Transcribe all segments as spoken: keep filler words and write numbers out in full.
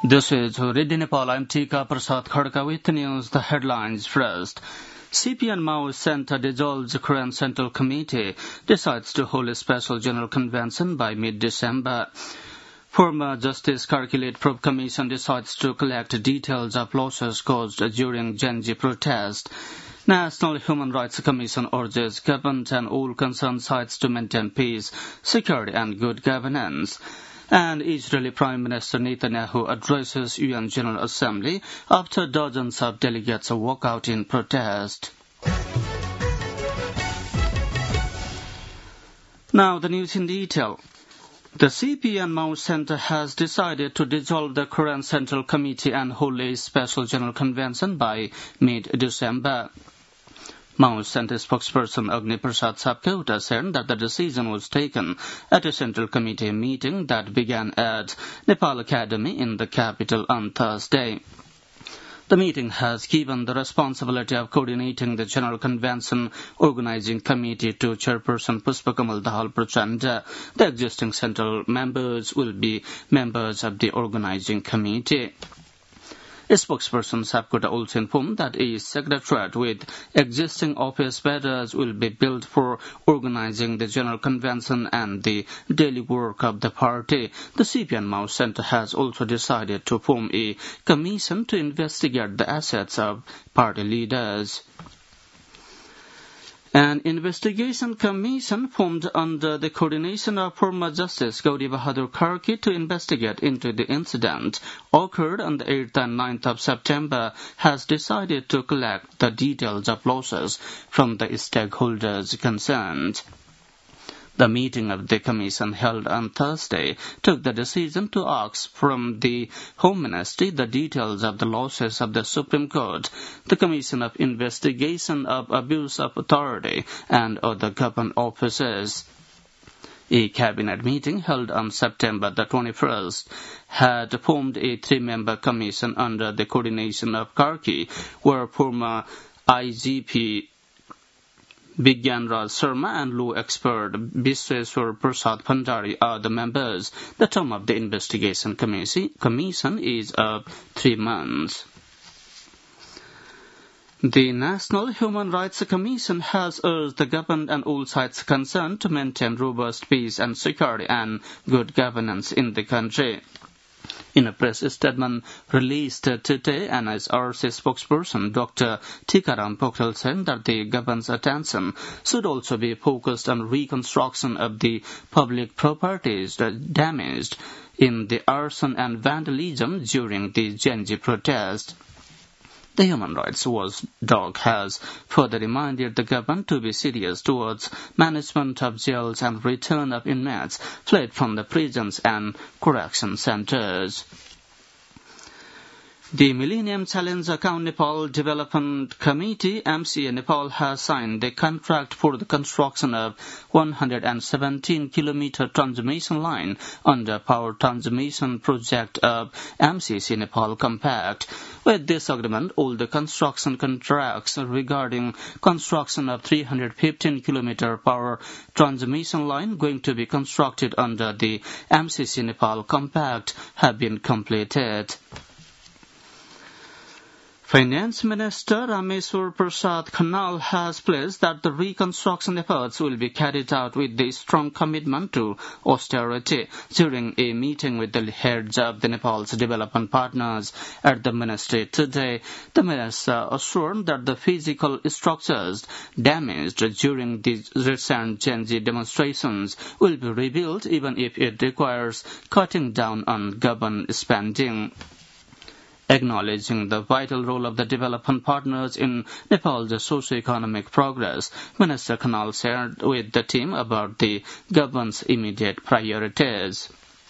This is Radio Nepal. I'm Tika Prasad Khadka with the news. The headlines first. C P N Maoist Center dissolves the Korean Central Committee, decides to hold a special general convention by mid-December. Former Justice Karki-led probe commission decides to collect details of losses caused during Gen Z protest. National Human Rights Commission urges government and all concerned sides to maintain peace, security and good governance. And Israeli Prime Minister Netanyahu addresses U N General Assembly after dozens of delegates walk out in protest. Now the news in detail. The C P N Maoist Center has decided to dissolve the Korean Central Committee and hold a special general convention by mid-December. Maoist Center spokesperson Agni Prasad Sapkota said that the decision was taken at a Central Committee meeting that began at Nepal Academy in the capital on Thursday. The meeting has given the responsibility of coordinating the General Convention Organizing Committee to Chairperson Pushpakamal Dahal Prachanda. The existing central members will be members of the Organizing Committee. Spokesperson Sapkota also informed that a secretariat with existing office bearers will be built for organizing the General Convention and the daily work of the party. The C P N Maoist Center has also decided to form a commission to investigate the assets of party leaders. An investigation commission formed under the coordination of former Justice Gauri Bahadur Karki to investigate into the incident occurred on the eighth and ninth of September has decided to collect the details of losses from the stakeholders concerned. The meeting of the commission held on Thursday took the decision to ask from the Home Ministry the details of the losses of the Supreme Court, the Commission of Investigation of Abuse of Authority, and other government offices. A cabinet meeting held on September the twenty-first had formed a three-member commission under the coordination of Karki, where former I G P Bigyan Raj Sharma and law expert Bisweswar Prasad Bhandari are the members. The term of the investigation commission is of three months. The National Human Rights Commission has urged the government and all sides concerned to maintain robust peace and security and good governance in the country. In a press statement released today, N S R C spokesperson Doctor Tikaram Pokhral said that the government's attention should also be focused on reconstruction of the public properties damaged in the arson and vandalism during the Gen Z protest. The Human Rights Watchdog has further reminded the government to be serious towards management of jails and return of inmates fled from the prisons and correction centers. The Millennium Challenge Account Nepal Development Committee M C A Nepal has signed a contract for the construction of one hundred seventeen kilometer transmission line under Power Transmission Project of M C C Nepal Compact. With this agreement, all the construction contracts regarding construction of three hundred fifteen kilometer power transmission line going to be constructed under the M C C Nepal Compact have been completed. Finance Minister Rameshwar Prasad Khanal has pledged that the reconstruction efforts will be carried out with a strong commitment to austerity. During a meeting with the heads of the Nepal's development partners at the ministry today, the minister assured that the physical structures damaged during the recent Gen Z demonstrations will be rebuilt even if it requires cutting down on government spending. Acknowledging the vital role of the development partners in Nepal's socio-economic progress, Minister Khanal shared with the team about the government's immediate priorities.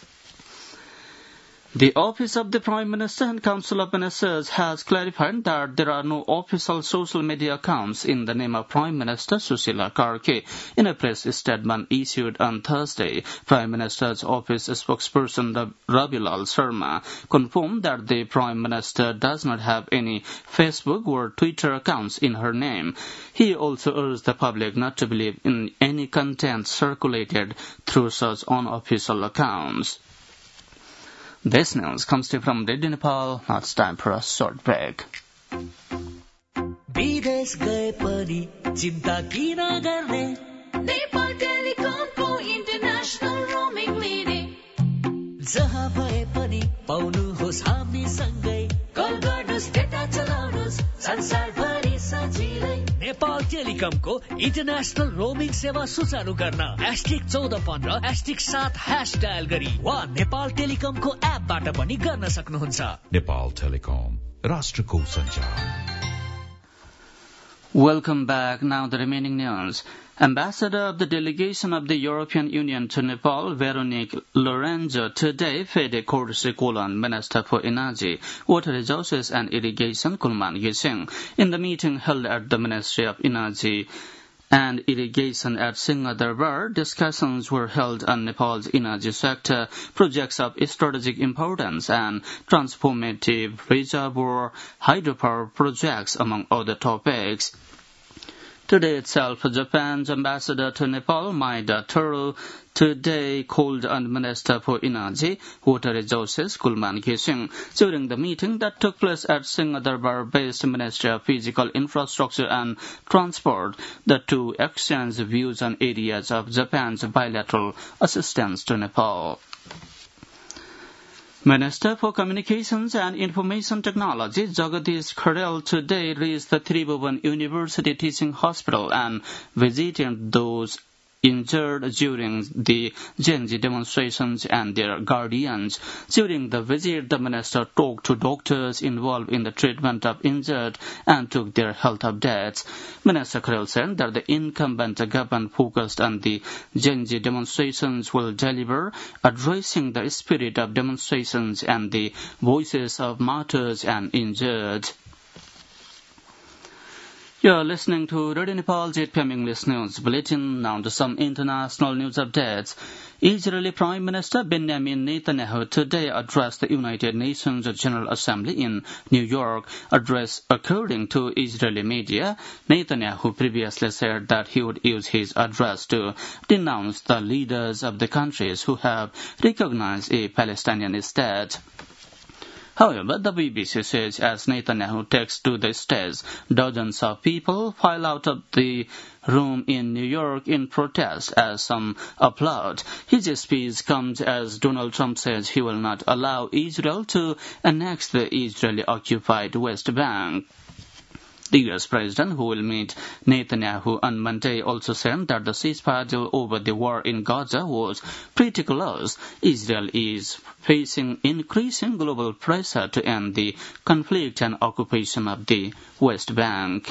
The Office of the Prime Minister and Council of Ministers has clarified that there are no official social media accounts in the name of Prime Minister Sushila Karki. In a press statement issued on Thursday, Prime Minister's office spokesperson Ravilal Sharma confirmed that the Prime Minister does not have any Facebook or Twitter accounts in her name. He also urged the public not to believe in any content circulated through such unofficial accounts. This news comes to you from Radio Nepal. Now it's time for a short break. विदेश गए पनि चिन्ता किन गर्ने Nepal टेलिकमको international roaming लिने जहाँ भए पनि पाउनुहोस् हामी सँगै कल गर्नुहोस् डेटा चलाउनुहोस् संसारभरि सजिलै नेपाल टेलिकमको इन्टरनेशनल रोमिङ सेवा सुचारू गर्न एस्टिक चौध पन्ध्र एस्टिक सात ह्यास डायल गरी वा नेपाल टेलिकमको एपबाट पनि गर्न सक्नुहुन्छ. नेपाल टेलिकम राष्ट्रको सञ्चार. Welcome back. Now the remaining news. Ambassador of the delegation of the European Union to Nepal, Veronique Lorenzo, today paid a courtesy call on Minister for Energy, Water Resources and Irrigation, Kulman Gising. In the meeting held at the Ministry of Energy and Irrigation at Singadarbar, discussions were held on Nepal's energy sector, projects of strategic importance, and transformative reservoir hydropower projects, among other topics. Today itself, Japan's ambassador to Nepal, Maeda Toru, today called on Minister for Energy, Water Resources, Kulman Gising. During the meeting that took place at Singadarbar-based Ministry of Physical Infrastructure and Transport, the two exchanged views on areas of Japan's bilateral assistance to Nepal. Minister for Communications and Information Technology, Jagadish Kharel, today reached the Tribhuvan University Teaching Hospital and visited those injured during the Gen Z demonstrations and their guardians. During the visit, the minister talked to doctors involved in the treatment of injured and took their health updates. Minister Kharel said that the incumbent government focused on the Gen Z demonstrations will deliver, addressing the spirit of demonstrations and the voices of martyrs and injured. You're listening to Radio Nepal Jet P M English News Bulletin. Now to some international news updates. Israeli Prime Minister Benjamin Netanyahu today addressed the United Nations General Assembly in New York. Address according to Israeli media, Netanyahu previously said that he would use his address to denounce the leaders of the countries who have recognized a Palestinian state. However, the B B C says as Netanyahu takes to the stage, dozens of people file out of the room in New York in protest as some applaud. His speech comes as Donald Trump says he will not allow Israel to annex the Israeli-occupied West Bank. The U S president, who will meet Netanyahu on Monday, also said that the ceasefire deal over the war in Gaza was pretty close. Israel is facing increasing global pressure to end the conflict and occupation of the West Bank.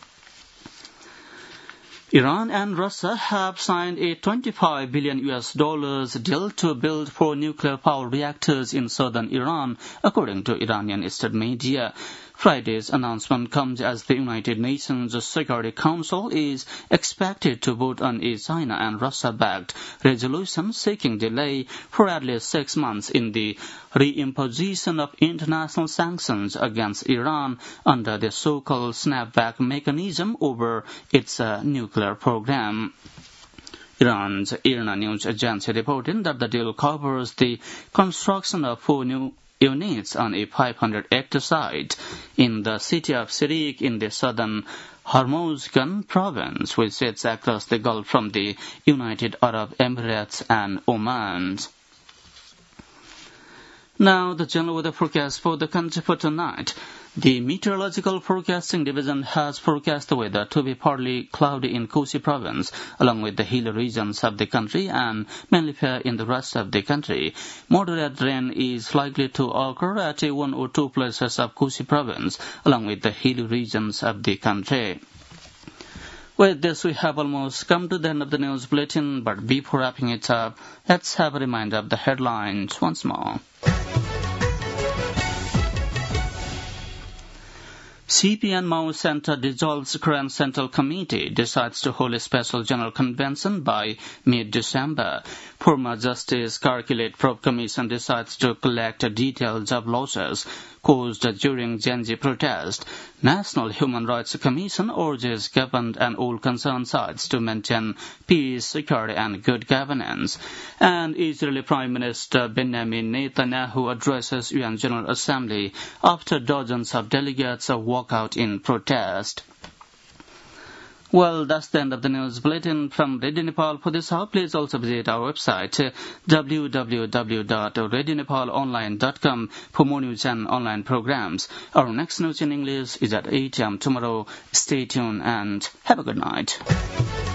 Iran and Russia have signed a twenty-five billion U S dollars deal to build four nuclear power reactors in southern Iran, according to Iranian state media. Friday's announcement comes as the United Nations Security Council is expected to vote on a China and Russia-backed resolution seeking delay for at least six months in the reimposition of international sanctions against Iran under the so-called snapback mechanism over its uh, nuclear program. Iran's IRNA news agency reported that the deal covers the construction of four new units on a five hundred hectare site in the city of Sirik in the southern Hormozgan province, which sits across the Gulf from the United Arab Emirates and Oman. Now, the general weather forecast for the country for tonight. The Meteorological Forecasting Division has forecast the weather to be partly cloudy in Kosi province, along with the hilly regions of the country, and mainly fair in the rest of the country. Moderate rain is likely to occur at a one or two places of Kosi province, along with the hilly regions of the country. With this, we have almost come to the end of the news bulletin, but before wrapping it up, let's have a reminder of the headlines once more. C P N Mao Center dissolves current Central Committee, decides to hold a special General Convention by mid-December. Former Justice Carculate Probe Commission decides to collect detailed job losses caused during Gen Z protest. National Human Rights Commission urges government and all concerned sides to maintain peace, security and good governance. And Israeli Prime Minister Benjamin Netanyahu addresses U N General Assembly after dozens of delegates walk out in protest. Well, that's the end of the news bulletin from Radio Nepal for this hour. Please also visit our website w w w dot radio nepal online dot com for more news and online programs. Our next news in English is at eight a m tomorrow. Stay tuned and have a good night.